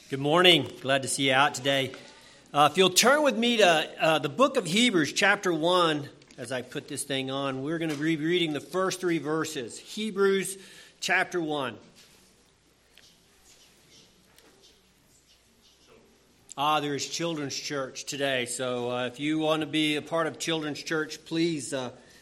Good morning. Glad to see you out today. If you'll turn with me to the book of Hebrews, chapter 1, as I put this thing on, we're going to be reading the first three verses. Hebrews, chapter 1. There is Children's Church today, so if you want to be a part of Children's Church, please...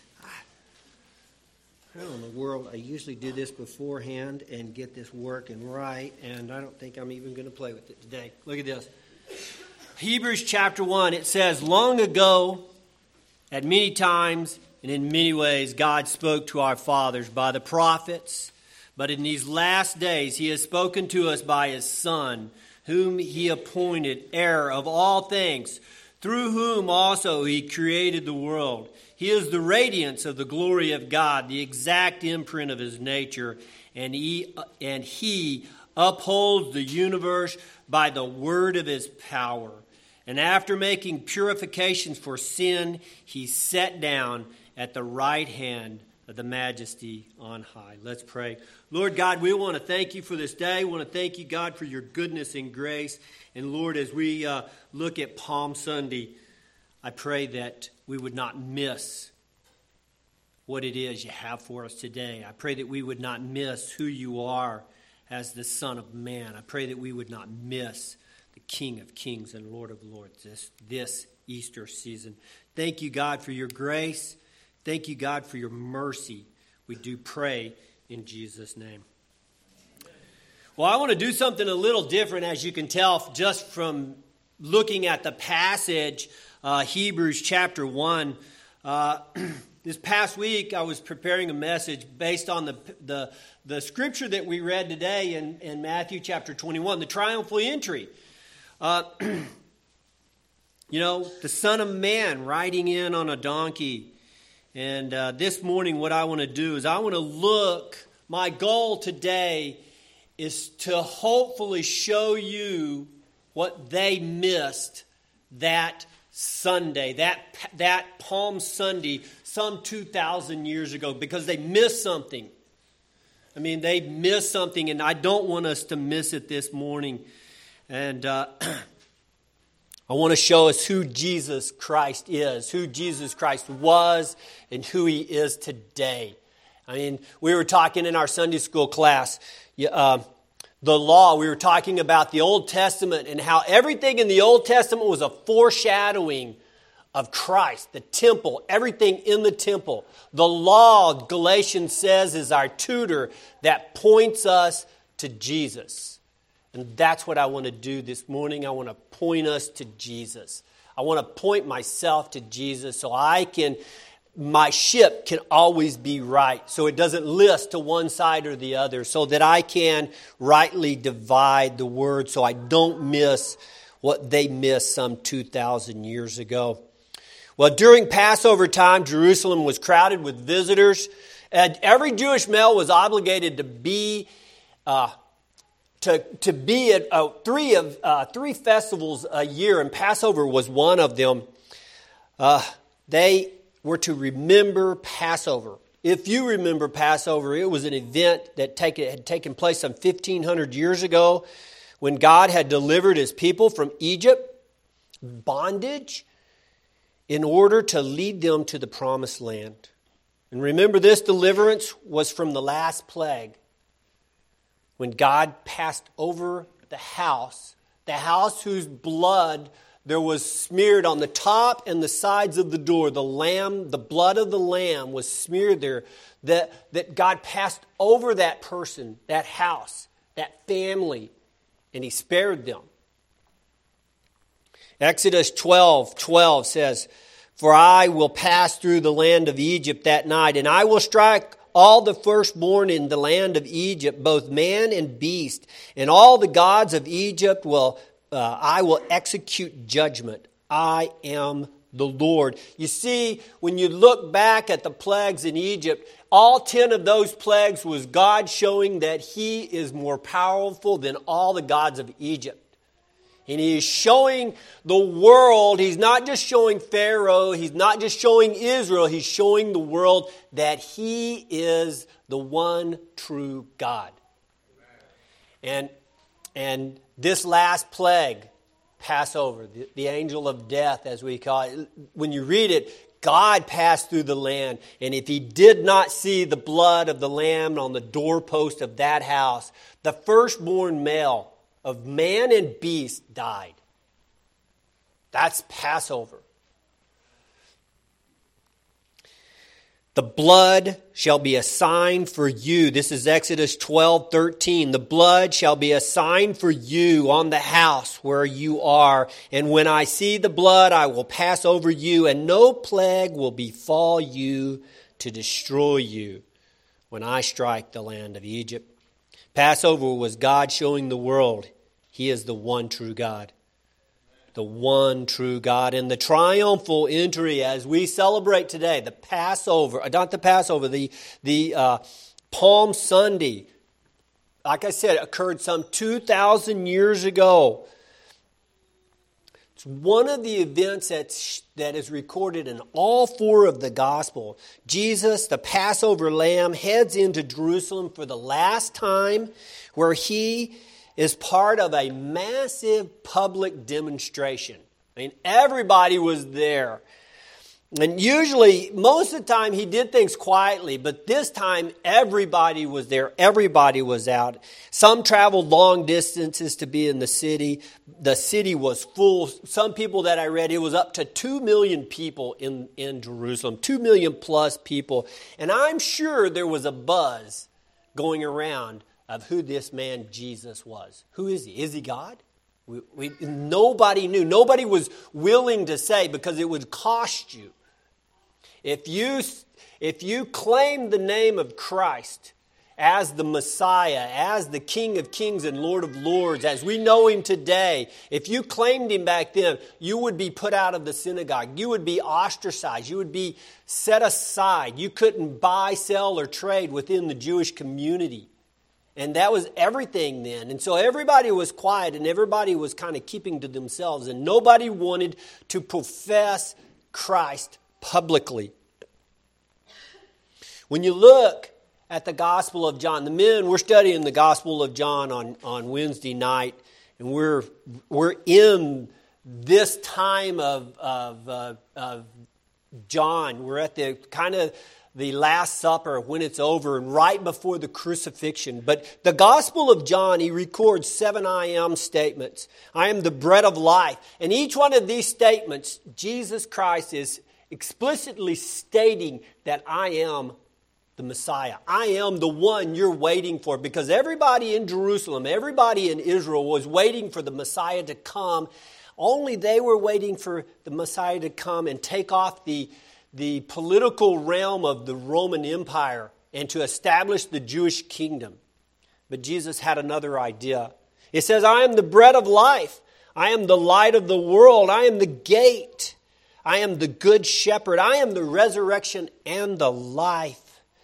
How in the world, I usually do this beforehand and get this working right, and I don't think I'm even going to play with it today. Look at this. Hebrews chapter 1, it says, "Long ago, at many times and in many ways, God spoke to our fathers by the prophets, but in these last days he has spoken to us by his Son, whom he appointed heir of all things, through whom also he created the world. He is the radiance of the glory of God, the exact imprint of his nature, and he upholds the universe by the word of his power. And after making purifications for sin, he sat down at the right hand of the Majesty on high." Let's pray. Lord God, we want to thank you for this day. We want to thank you, God, for your goodness and grace. And Lord, as we look at Palm Sunday, I pray that we would not miss what it is you have for us today. I pray that we would not miss who you are as the Son of Man. I pray that we would not miss the King of Kings and Lord of Lords this Easter season. Thank you, God, for your grace. Thank you, God, for your mercy. We do pray in Jesus' name. Well, I want to do something a little different, as you can tell just from looking at the passage, Hebrews chapter 1. This past week, I was preparing a message based on the scripture that we read today in Matthew chapter 21, the triumphal entry. The Son of Man riding in on a donkey. And this morning, what I want to do is I want to look, my goal today is to hopefully show you what they missed that Sunday, that Palm Sunday, some 2,000 years ago, because they missed something. I mean, they missed something, and I don't want us to miss it this morning. And I want to show us who Jesus Christ is, who Jesus Christ was, and who he is today. I mean, we were talking in our Sunday school class, the law, we were talking about the Old Testament and how everything in the Old Testament was a foreshadowing of Christ, the temple, everything in the temple. The law, Galatians says, is our tutor that points us to Jesus. And that's what I want to do this morning. I want to point us to Jesus. I want to point myself to Jesus so my ship can always be right, so it doesn't list to one side or the other, so that I can rightly divide the word so I don't miss what they missed some 2,000 years ago. Well, during Passover time, Jerusalem was crowded with visitors, and every Jewish male was obligated to be at three festivals a year, and Passover was one of them. They were to remember Passover. If you remember Passover, it was an event that had taken place some 1,500 years ago when God had delivered his people from Egypt, bondage, in order to lead them to the promised land. And remember, this deliverance was from the last plague, when God passed over the house whose blood there was smeared on the top and the sides of the door. The blood of the lamb was smeared there. That God passed over that person, that house, that family, and he spared them. Exodus 12:12 says, "For I will pass through the land of Egypt that night, and I will strike all the firstborn in the land of Egypt, both man and beast, and all the gods of Egypt I will execute judgment. I am the Lord." You see, when you look back at the plagues in Egypt, all 10 of those plagues was God showing that he is more powerful than all the gods of Egypt. And he is showing the world, he's not just showing Pharaoh, he's not just showing Israel, he's showing the world that he is the one true God. And And this last plague, Passover, the angel of death, as we call it, when you read it, God passed through the land, and if he did not see the blood of the lamb on the doorpost of that house, the firstborn male of man and beast died. That's Passover. The blood shall be a sign for you. This is Exodus 12:13. The blood shall be a sign for you on the house where you are. And when I see the blood, I will pass over you, and no plague will befall you to destroy you when I strike the land of Egypt. Passover was God showing the world he is the one true God. The one true God. And the triumphal entry as we celebrate today, the Passover, not the Passover, the Palm Sunday, like I said, occurred some 2,000 years ago. It's one of the events that is recorded in all four of the Gospel. Jesus, the Passover lamb, heads into Jerusalem for the last time, where he is part of a massive public demonstration. I mean, everybody was there. And usually, most of the time, he did things quietly, but this time, everybody was there. Everybody was out. Some traveled long distances to be in the city. The city was full. Some people that I read, it was up to 2 million people in Jerusalem, 2 million plus people. And I'm sure there was a buzz going around of who this man Jesus was. Who is he? Is he God? Nobody knew. Nobody was willing to say, because it would cost you. If you claim the name of Christ as the Messiah, as the King of Kings and Lord of Lords, as we know him today, if you claimed him back then, you would be put out of the synagogue. You would be ostracized. You would be set aside. You couldn't buy, sell, or trade within the Jewish community. And that was everything then. And so everybody was quiet and everybody was kind of keeping to themselves. And nobody wanted to profess Christ publicly. When you look at the Gospel of John, we're studying the Gospel of John on Wednesday night. And we're in this time of John. We're at the kind of the Last Supper when it's over and right before the crucifixion. But the Gospel of John, he records 7 I am statements. I am the bread of life. And each one of these statements, Jesus Christ is explicitly stating that I am the Messiah. I am the one you're waiting for, because everybody in Jerusalem, everybody in Israel was waiting for the Messiah to come. Only they were waiting for the Messiah to come and take off the political realm of the Roman Empire and to establish the Jewish kingdom. But Jesus had another idea. It says, I am the bread of life. I am the light of the world. I am the gate. I am the good shepherd. I am the resurrection and the life.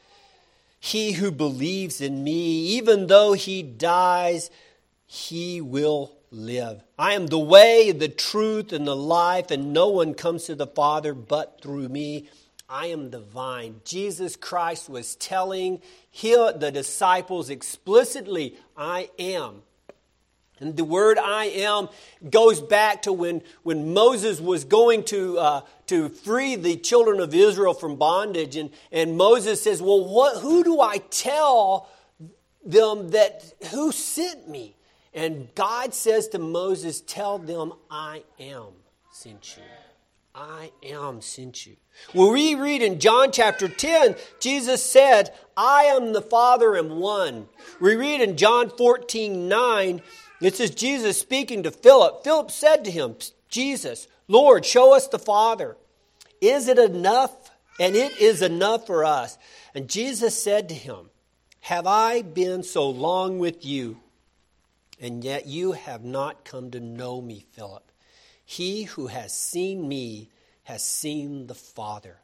He who believes in me, even though he dies, he will live. I am the way, the truth, and the life, and no one comes to the Father but through me. I am the vine. Jesus Christ was telling the disciples explicitly, I am. And the word I am goes back to when Moses was going to free the children of Israel from bondage. And Moses says, well, who do I tell them who sent me? And God says to Moses, tell them, I am sent you. I am sent you. Well, we read in John chapter 10, Jesus said, I am the Father am one. We read in John 14:9, it says Jesus speaking to Philip. Philip said to him, Jesus, Lord, show us the Father. Is it enough? And it is enough for us. And Jesus said to him, have I been so long with you, and yet you have not come to know me, Philip? He who has seen me has seen the Father.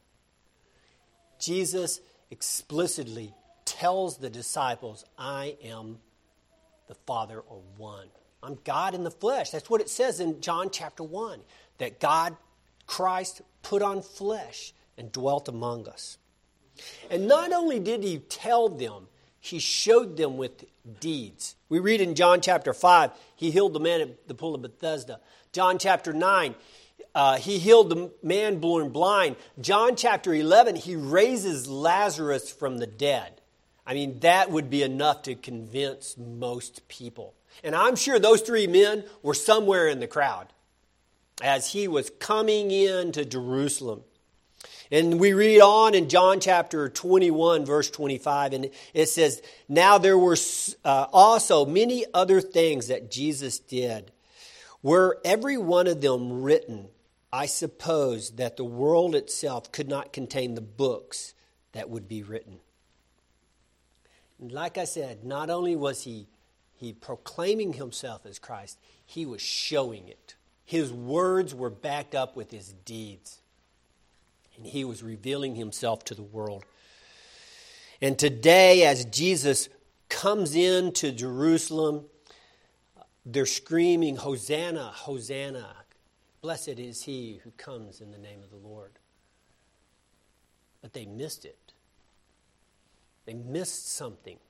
Jesus explicitly tells the disciples, I am the Father, or one. I'm God in the flesh. That's what it says in John chapter 1, that God, Christ, put on flesh and dwelt among us. And not only did he tell them, He showed them with deeds. We read in John chapter 5, he healed the man at the pool of Bethesda. John chapter 9, he healed the man born blind. John chapter 11, he raises Lazarus from the dead. I mean, that would be enough to convince most people. And I'm sure those three men were somewhere in the crowd as he was coming into Jerusalem. And we read on in John chapter 21, verse 25, and it says, "Now there were also many other things that Jesus did. Were every one of them written, I suppose that the world itself could not contain the books that would be written." And like I said, not only was he proclaiming himself as Christ, he was showing it. His words were backed up with his deeds. And he was revealing himself to the world. And today, as Jesus comes into Jerusalem, they're screaming, "Hosanna, Hosanna. Blessed is he who comes in the name of the Lord." But they missed it. They missed something.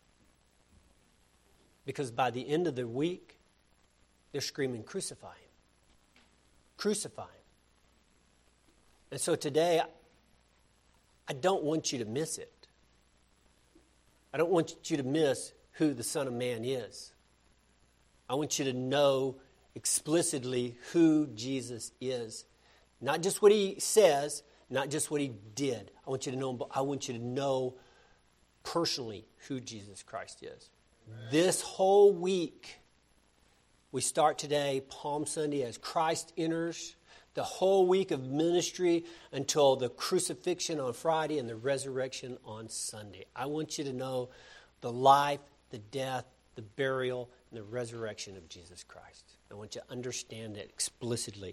Because by the end of the week, they're screaming, "Crucify him. Crucify him." And so today, I don't want you to miss it. I don't want you to miss who the Son of Man is. I want you to know explicitly who Jesus is. Not just what he says, not just what he did. I want you to know, but I want you to know personally who Jesus Christ is. Amen. This whole week, we start today, Palm Sunday, as Christ enters the whole week of ministry until the crucifixion on Friday and the resurrection on Sunday. I want you to know the life, the death, the burial, and the resurrection of Jesus Christ. I want you to understand that explicitly.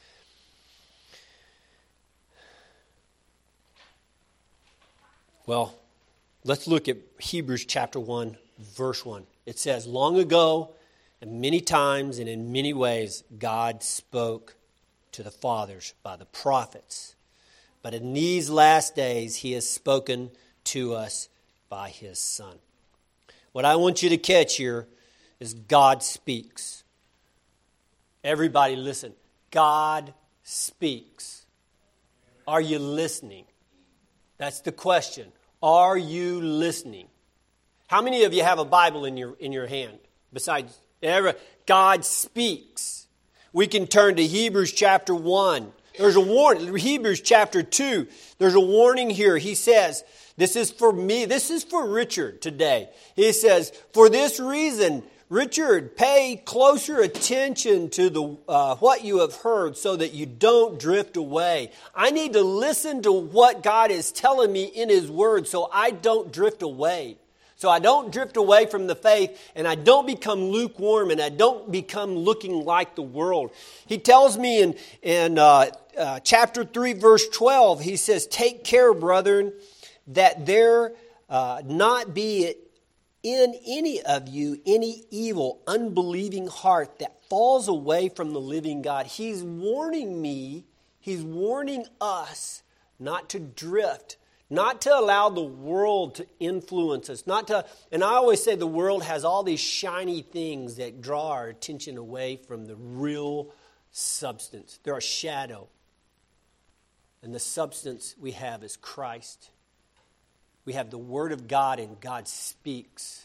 Well, let's look at Hebrews chapter 1, verse 1. It says, "Long ago, and many times and in many ways, God spoke to the fathers by the prophets. But in these last days, he has spoken to us by his Son." What I want you to catch here is God speaks. Everybody listen. God speaks. Are you listening? That's the question. Are you listening? How many of you have a Bible in your hand? Besides, God speaks. We can turn to Hebrews chapter 1. There's a warning. Hebrews chapter 2. There's a warning here. He says, this is for me. This is for Richard today. He says, "For this reason, Richard, pay closer attention to the what you have heard so that you don't drift away." I need to listen to what God is telling me in his word so I don't drift away. So I don't drift away from the faith, and I don't become lukewarm, and I don't become looking like the world. He tells me in chapter 3, verse 12, he says, "Take care, brethren, that there not be in any of you any evil, unbelieving heart that falls away from the living God." He's warning me, he's warning us not to drift, not to allow the world to influence us. And I always say the world has all these shiny things that draw our attention away from the real substance. They're a shadow. And the substance we have is Christ. We have the Word of God, and God speaks.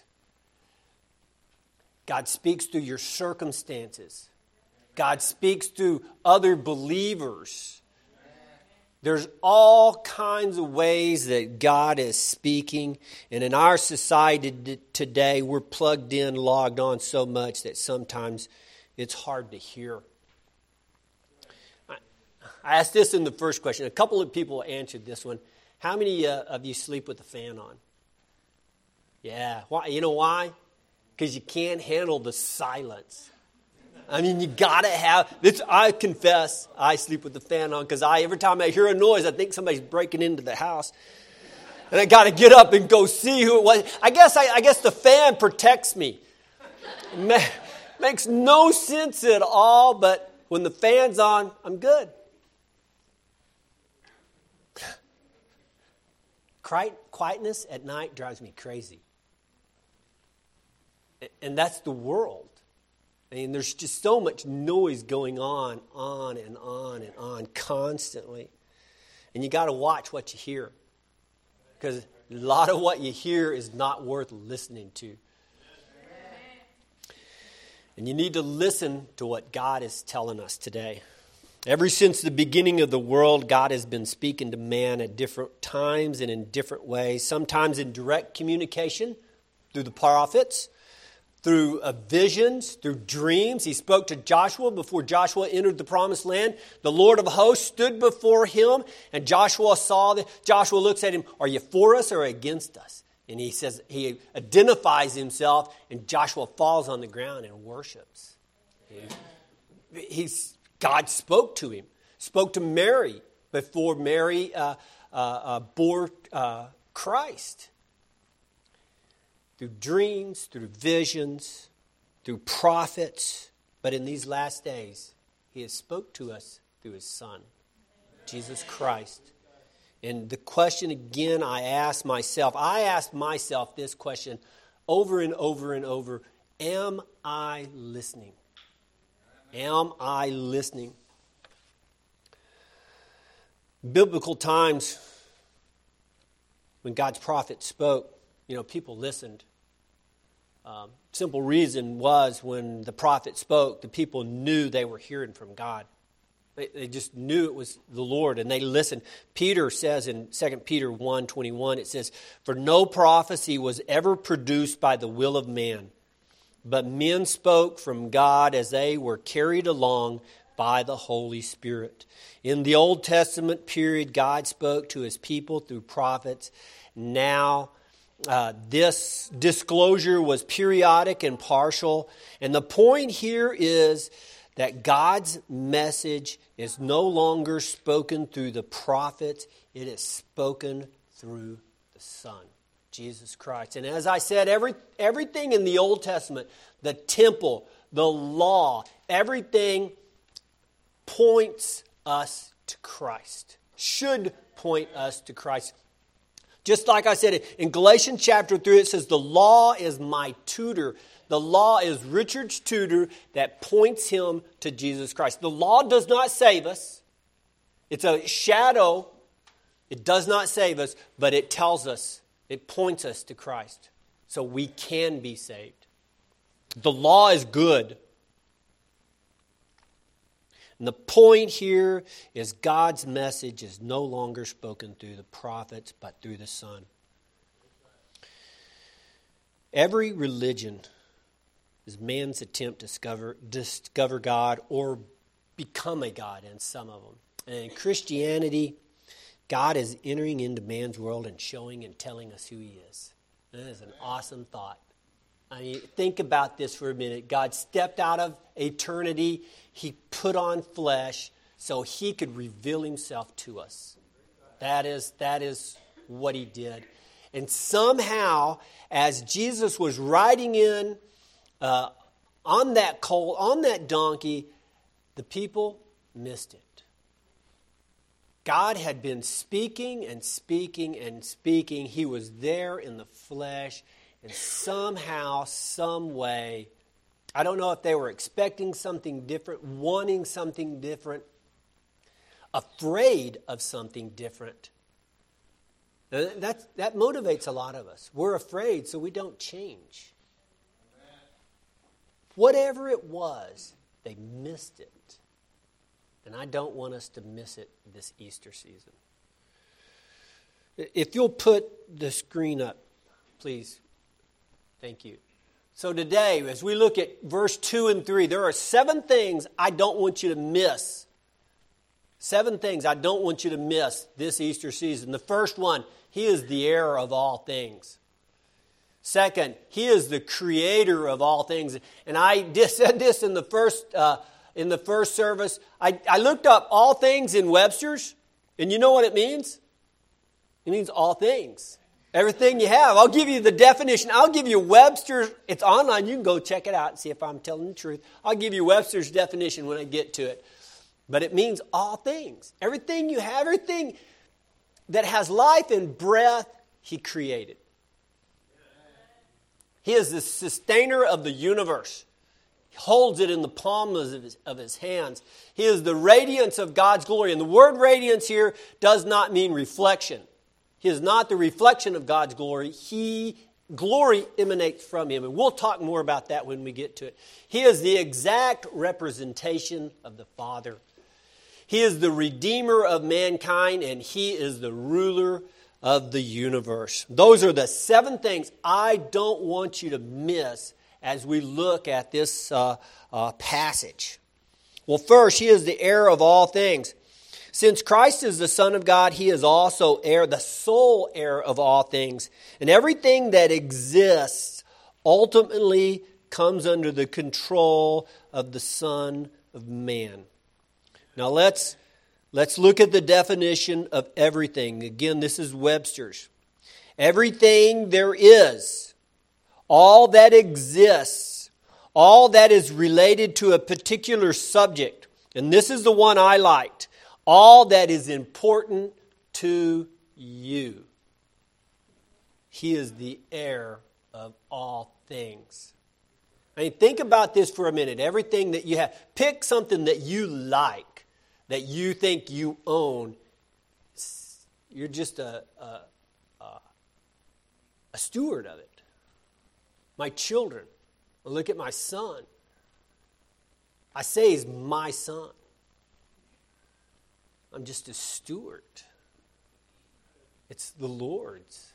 God speaks through your circumstances. God speaks through other believers. There's all kinds of ways that God is speaking. And in our society today, we're plugged in, logged on so much that sometimes it's hard to hear. I asked this in the first question. A couple of people answered this one. How many of you sleep with the fan on? Yeah. Why? You know why? Because you can't handle the silence. I mean, you got to have this. I confess, I sleep with the fan on because every time I hear a noise, I think somebody's breaking into the house. And I got to get up and go see who it was. I guess the fan protects me. Makes no sense at all, but when the fan's on, I'm good. Quietness at night drives me crazy. And that's the world. I mean, there's just so much noise going on and on constantly. And you got to watch what you hear. Because a lot of what you hear is not worth listening to. And you need to listen to what God is telling us today. Ever since the beginning of the world, God has been speaking to man at different times and in different ways. Sometimes in direct communication through the prophets, through visions, through dreams. He spoke to Joshua before Joshua entered the promised land. The Lord of hosts stood before him, and Joshua saw that. Joshua looks at him, are you for us or against us? And he says, he identifies himself, and Joshua falls on the ground and worships. God spoke to him, spoke to Mary before Mary bore Christ. Through dreams, through visions, through prophets. But in these last days, he has spoke to us through his Son, Jesus Christ. And the question again I asked myself this question over and over and over. Am I listening? Am I listening? Biblical times, when God's prophet spoke, people listened. Simple reason was when the prophet spoke, the people knew they were hearing from God. They just knew it was the Lord, and they listened. Peter says in 2 Peter 1:21, it says, "For no prophecy was ever produced by the will of man, but men spoke from God as they were carried along by the Holy Spirit." In the Old Testament period, God spoke to his people through prophets. Now, this disclosure was periodic and partial. And the point here is that God's message is no longer spoken through the prophets. It is spoken through the Son, Jesus Christ. And as I said, everything in the Old Testament, the temple, the law, everything points us to Christ, should point us to Christ. Just like I said, in Galatians chapter 3, it says, the law is my tutor. The law is Richard's tutor that points him to Jesus Christ. The law does not save us. It's a shadow. It does not save us, but it tells us, it points us to Christ. So we can be saved. The law is good. And the point here is God's message is no longer spoken through the prophets, but through the Son. Every religion is man's attempt to discover God or become a God in some of them. And in Christianity, God is entering into man's world and showing and telling us who he is. That is an awesome thought. I mean, think about this for a minute. God stepped out of eternity. He put on flesh so he could reveal himself to us. That is what he did. And somehow, as Jesus was riding in on that colt, on that donkey, the people missed it. God had been speaking and speaking and speaking. He was there in the flesh. And somehow, some way, I don't know if they were expecting something different, wanting something different, afraid of something different. That motivates a lot of us. We're afraid, so we don't change. Whatever it was, they missed it. And I don't want us to miss it this Easter season. If you'll put the screen up, please. Thank you. So today, as we look at verse 2 and 3, there are 7 things I don't want you to miss. 7 things I don't want you to miss this Easter season. The first one, he is the heir of all things. Second, he is the creator of all things. And I just said this in the first service. I looked up all things in Webster's, and you know what it means? It means all things. Everything you have. I'll give you the definition. I'll give you Webster's. It's online. You can go check it out and see if I'm telling the truth. I'll give you Webster's definition when I get to it. But it means all things. Everything you have, everything that has life and breath, he created. He is the sustainer of the universe. He holds it in the palm of his hands. He is the radiance of God's glory. And the word radiance here does not mean reflection. He is not the reflection of God's glory. Glory emanates from him. And we'll talk more about that when we get to it. He is the exact representation of the Father. He is the Redeemer of mankind, and He is the ruler of the universe. Those are the 7 things I don't want you to miss as we look at this passage. Well, first, He is the heir of all things. Since Christ is the Son of God, He is also heir, the sole heir of all things. And everything that exists ultimately comes under the control of the Son of Man. Now let's look at the definition of everything. Again, this is Webster's. Everything there is, all that exists, all that is related to a particular subject. And this is the one I liked. All that is important to you. He is the heir of all things. I mean, think about this for a minute. Everything that you have. Pick something that you like, that you think you own. You're just a steward of it. My children. Look at my son. I say he's my son. I'm just a steward. It's the Lord's.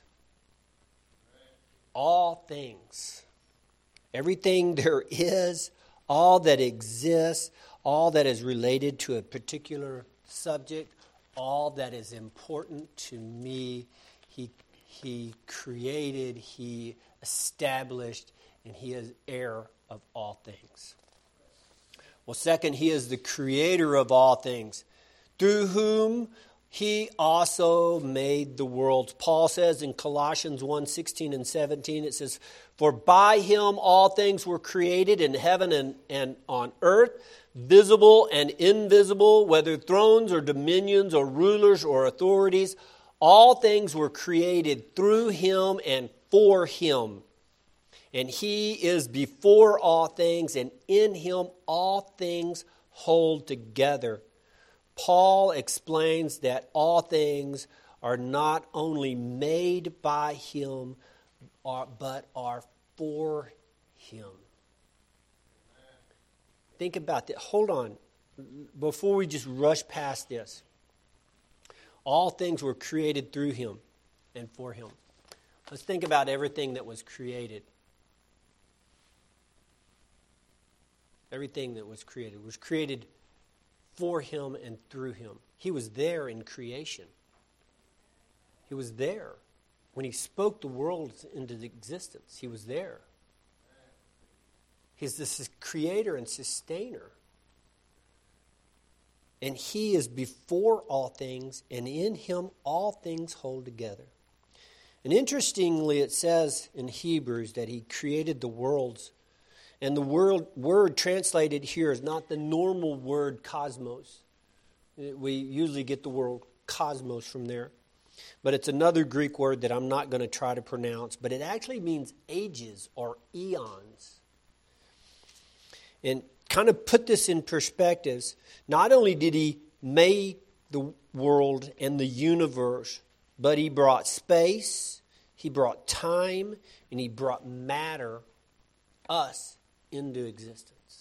All things. Everything there is, all that exists, all that is related to a particular subject, all that is important to me, He created, He established, and He is heir of all things. Well, second, He is the creator of all things, through whom He also made the worlds. Paul says in Colossians 1:16 and 17, it says, "For by Him all things were created in heaven and on earth, visible and invisible, whether thrones or dominions or rulers or authorities. All things were created through Him and for Him. And He is before all things, and in Him all things hold together." Paul explains that all things are not only made by Him, but are for Him. Think about that. Hold on. Before we just rush past this. All things were created through Him and for Him. Let's think about everything that was created. Everything that was created for Him and through Him. He was there in creation. He was there. When He spoke the world into existence, He was there. He's the creator and sustainer. And He is before all things, and in Him all things hold together. And interestingly, it says in Hebrews that He created the worlds. And the word translated here is not the normal word cosmos. We usually get the word cosmos from there. But it's another Greek word that I'm not going to try to pronounce. But it actually means ages or eons. And kind of put this in perspectives. Not only did He make the world and the universe, but He brought space, He brought time, and He brought matter, us, into existence.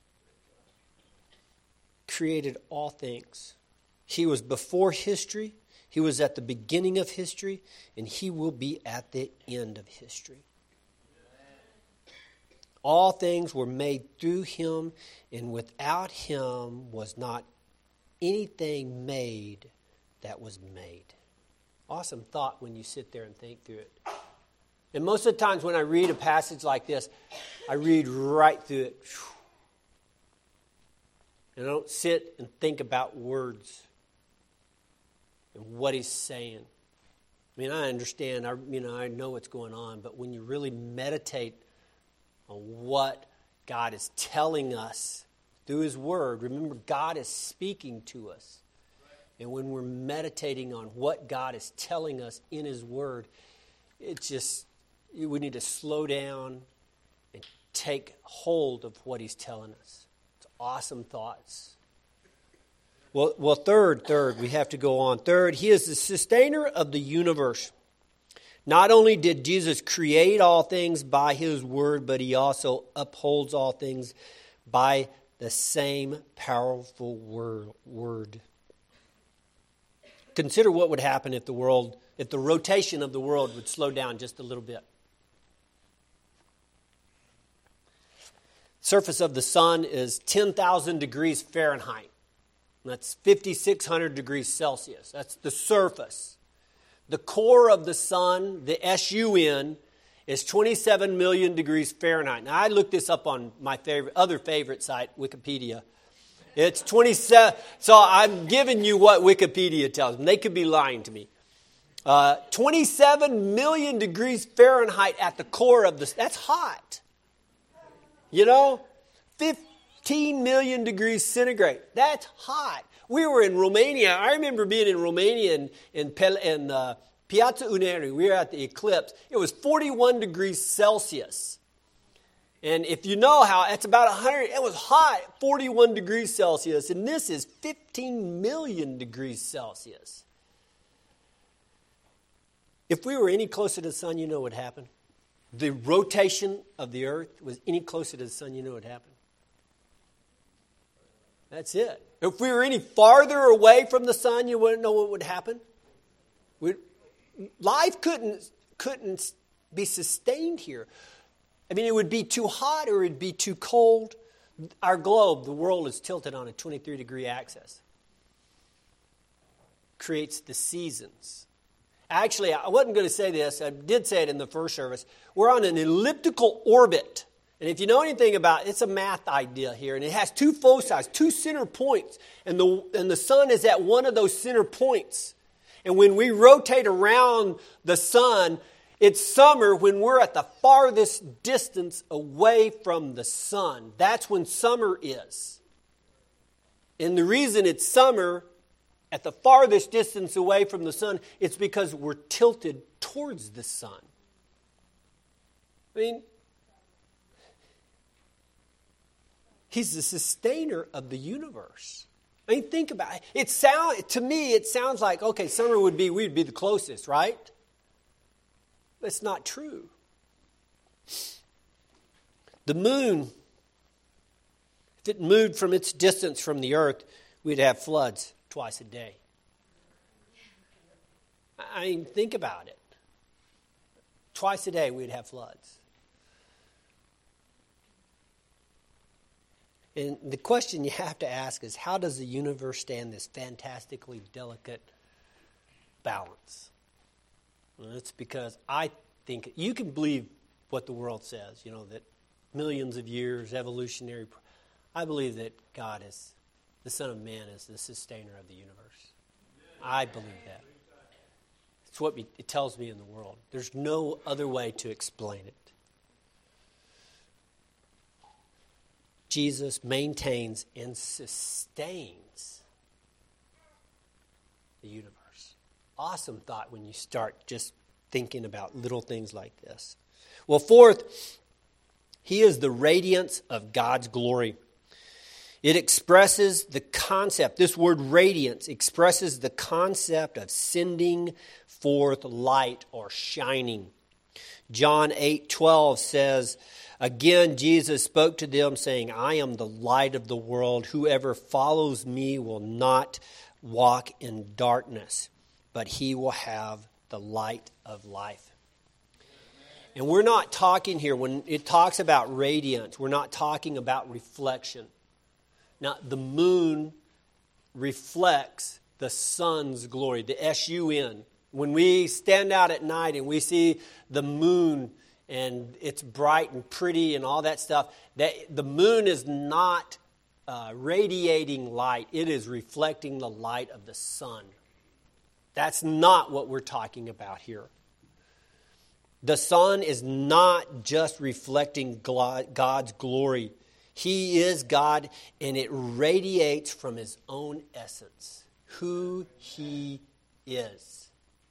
Created all things. He was before history. He was at the beginning of history, and He will be at the end of history. All things were made through Him, and without Him was not anything made that was made. Awesome thought when you sit there and think through it. And most of the times when I read a passage like this, I read right through it. And I don't sit and think about words and what He's saying. I mean, I understand, I know what's going on, but when you really meditate on what God is telling us through His Word, remember, God is speaking to us. And when we're meditating on what God is telling us in His Word, it just we need to slow down and take hold of what he's telling us. It's awesome thoughts. Well, third, we have to go on. Third, he is the sustainer of the universe. Not only did Jesus create all things by his word, but he also upholds all things by the same powerful word. Consider what would happen if the rotation of the world would slow down just a little bit. Surface of the sun is 10,000 degrees Fahrenheit. That's 5,600 degrees Celsius. That's the surface. The core of the sun, the SUN, is 27 million degrees Fahrenheit. Now, I looked this up on my other favorite site, Wikipedia. It's 27. So I'm giving you what Wikipedia tells me. They could be lying to me. 27 million degrees Fahrenheit at the core of this. That's hot. 15 million degrees centigrade. That's hot. We were in Romania. I remember being in Romania in Piața Uneri. We were at the eclipse. It was 41 degrees Celsius. And if you know how, it's about 100. It was hot, 41 degrees Celsius. And this is 15 million degrees Celsius. If we were any closer to the sun, you know what would happen? The rotation of the earth was any closer to the sun, you know what would happen? That's it. If we were any farther away from the sun, you wouldn't know what would happen. Life couldn't be sustained here. I mean, it would be too hot or it would be too cold. Our globe, the world, is tilted on a 23-degree axis. Creates the seasons. Actually, I wasn't going to say this. I did say it in the first service. We're on an elliptical orbit. And if you know anything about it, it's a math idea here. And it has two foci, two center points. And the sun is at one of those center points. And when we rotate around the sun, it's summer when we're at the farthest distance away from the sun. That's when summer is. And the reason it's summer at the farthest distance away from the sun, it's because we're tilted towards the sun. I mean, he's the sustainer of the universe. I mean, think about it. To me, it sounds like, okay, summer we'd be the closest, right? But it's not true. The moon, if it moved from its distance from the earth, we'd have floods twice a day. I mean, think about it. Twice a day we'd have floods. And the question you have to ask is, how does the universe stand this fantastically delicate balance? Well, it's because I think you can believe what the world says, that millions of years, evolutionary. I believe that God is, the Son of Man is the sustainer of the universe. I believe that. It's what it tells me in the world. There's no other way to explain it. Jesus maintains and sustains the universe. Awesome thought when you start just thinking about little things like this. Well, fourth, he is the radiance of God's glory. It expresses the concept, this word radiance expresses the concept of sending forth light or shining. John 8:12 says, again, Jesus spoke to them saying, I am the light of the world. Whoever follows me will not walk in darkness, but he will have the light of life. And we're not talking here, when it talks about radiance, we're not talking about reflection. Now, the moon reflects the sun's glory, the SUN. When we stand out at night and we see the moon and it's bright and pretty and all that stuff, the moon is not radiating light. It is reflecting the light of the sun. That's not what we're talking about here. The sun is not just reflecting God's glory. He is God, and it radiates from his own essence, who he is.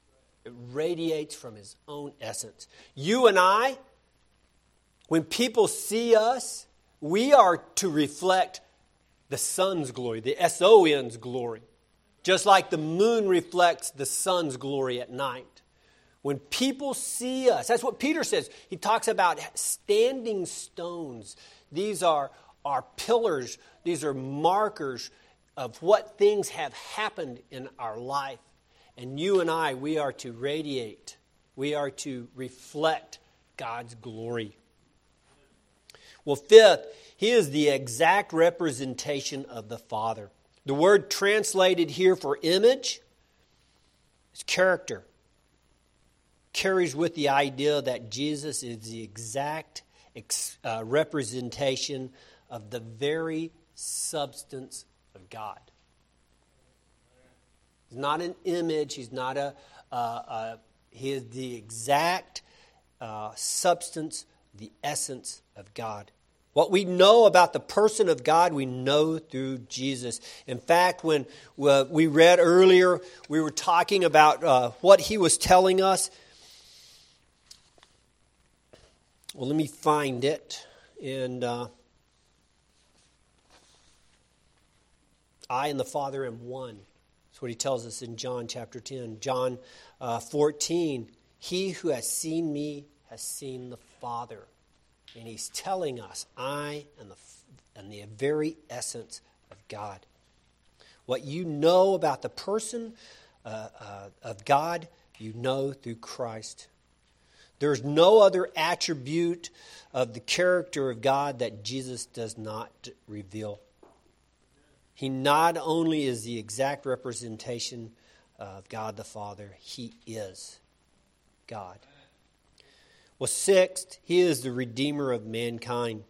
It radiates from His own essence. You and I, when people see us, we are to reflect the sun's glory, the S-O-N's glory. Just like the moon reflects the sun's glory at night. When people see us, that's what Peter says. He talks about standing stones. These are pillars. These are markers of what things have happened in our life. And you and I, we are to radiate. We are to reflect God's glory. Well, fifth, He is the exact representation of the Father. The word translated here for image is character. Carries with the idea that Jesus is the exact representation of the very substance of God. He's not an image. He's not he is the exact substance, the essence of God. What we know about the person of God, we know through Jesus. In fact, when we read earlier, we were talking about what He was telling us. Well, let me find it. And I and the Father am one. That's what He tells us in John chapter 10. John 14, He who has seen me has seen the Father. And He's telling us, I am the very essence of God. What you know about the person of God, you know through Christ. There's no other attribute of the character of God that Jesus does not reveal. He not only is the exact representation of God the Father, He is God. Well, sixth, He is the Redeemer of mankind.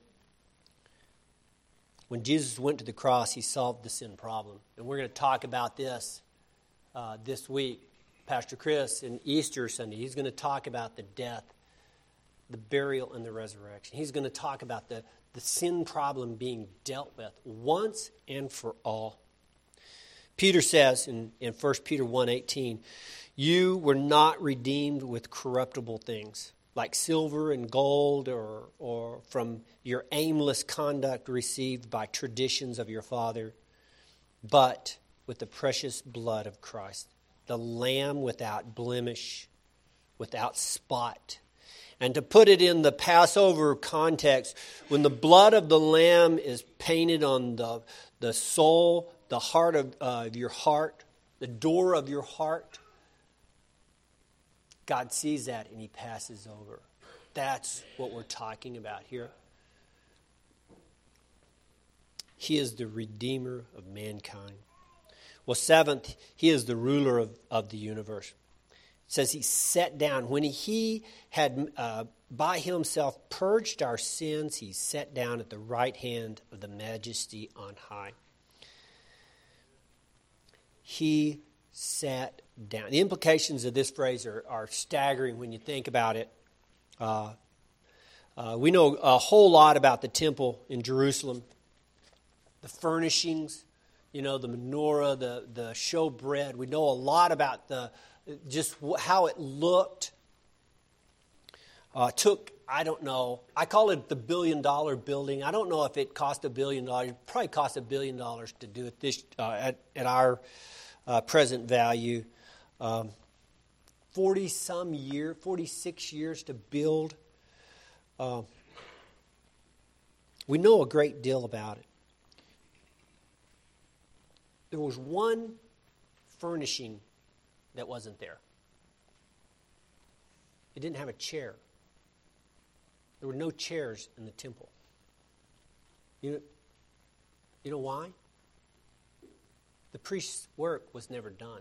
When Jesus went to the cross, He solved the sin problem. And we're going to talk about this this week. Pastor Chris, in Easter Sunday, he's going to talk about the death, the burial, and the resurrection. He's going to talk about the sin problem being dealt with once and for all. Peter says in 1 Peter 1:18, you were not redeemed with corruptible things, like silver and gold, or from your aimless conduct received by traditions of your father, but with the precious blood of Christ, the Lamb without blemish, without spot. And to put it in the Passover context, when the blood of the Lamb is painted on the soul, the heart of your heart, the door of your heart, God sees that and He passes over. That's what we're talking about here. He is the Redeemer of mankind. Well, seventh, He is the ruler of the universe. It says He sat down. When He had by Himself purged our sins, He sat down at the right hand of the Majesty on high. He sat down. The implications of this phrase are staggering when you think about it. We know a whole lot about the temple in Jerusalem, the furnishings, the menorah, the showbread. We know a lot about just how it looked. Took, I don't know, I call it the $1 billion building. I don't know if it cost $1 billion. It probably cost $1 billion to do it this at our present value. 46 years to build. We know a great deal about it. There was one furnishing that wasn't there. It didn't have a chair. There were no chairs in the temple. You know why? The priest's work was never done.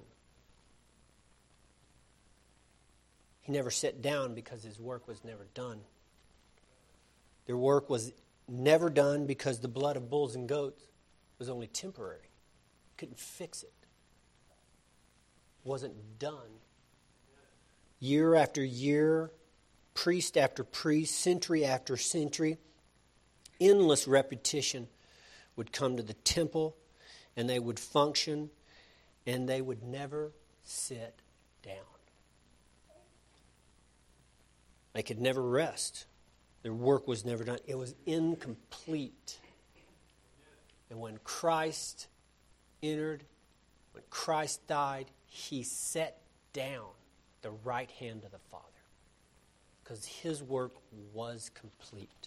He never sat down because his work was never done. Their work was never done because the blood of bulls and goats was only temporary. Couldn't fix it. Wasn't done. Year after year, priest after priest, century after century, endless repetition would come to the temple, and they would function, and they would never sit down. They could never rest. Their work was never done. It was incomplete. And when Christ entered, when Christ died, he sat down the right hand of the Father, because his work was complete.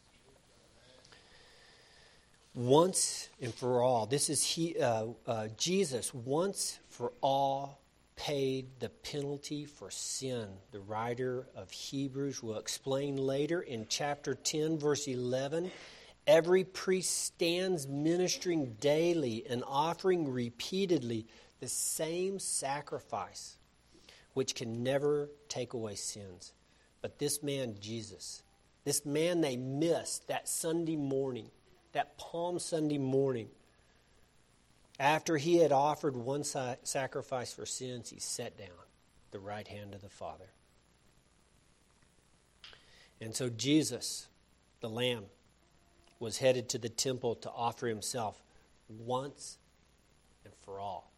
Once and for all, this is Jesus once for all paid the penalty for sin. The writer of Hebrews will explain later in chapter 10, verse 11, every priest stands ministering daily and offering repeatedly the same sacrifice, which can never take away sins. But this man, Jesus, this man they missed that Sunday morning, that Palm Sunday morning, after he had offered one sacrifice for sins, he sat down at the right hand of the Father. And so Jesus, the Lamb, was headed to the temple to offer himself once and for all.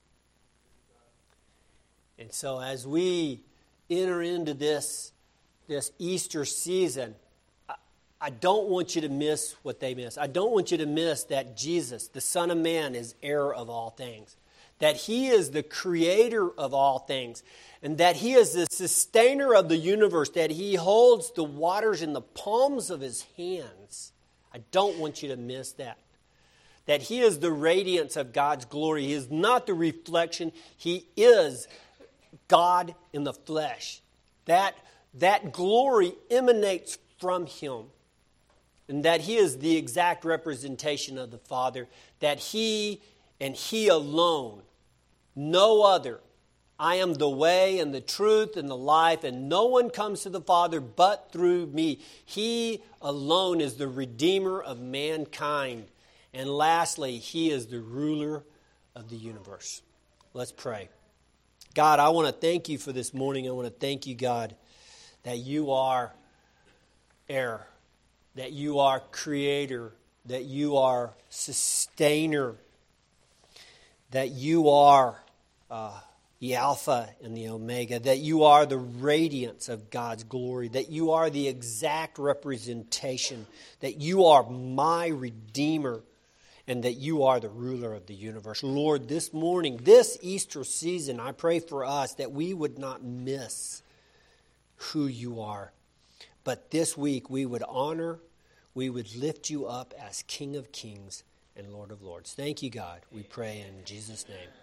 And so as we enter into this Easter season, I don't want you to miss what they miss. I don't want you to miss that Jesus, the Son of Man, is heir of all things. That he is the creator of all things. And that he is the sustainer of the universe. That he holds the waters in the palms of his hands. I don't want you to miss that. That he is the radiance of God's glory. He is not the reflection. He is God in the flesh. That glory emanates from him. And that he is the exact representation of the Father. That he and he alone, no other. I am the way and the truth and the life, and no one comes to the Father but through me. He alone is the Redeemer of mankind. And lastly, he is the ruler of the universe. Let's pray. God, I want to thank you for this morning. I want to thank you, God, that you are heir, that you are creator, that you are sustainer, that you are the Alpha and the Omega, that you are the radiance of God's glory, that you are the exact representation, that you are my Redeemer, and that you are the ruler of the universe. Lord, this morning, this Easter season, I pray for us that we would not miss who you are. But this week we would honor, we would lift you up as King of Kings and Lord of Lords. Thank you, God. We pray in Jesus' name.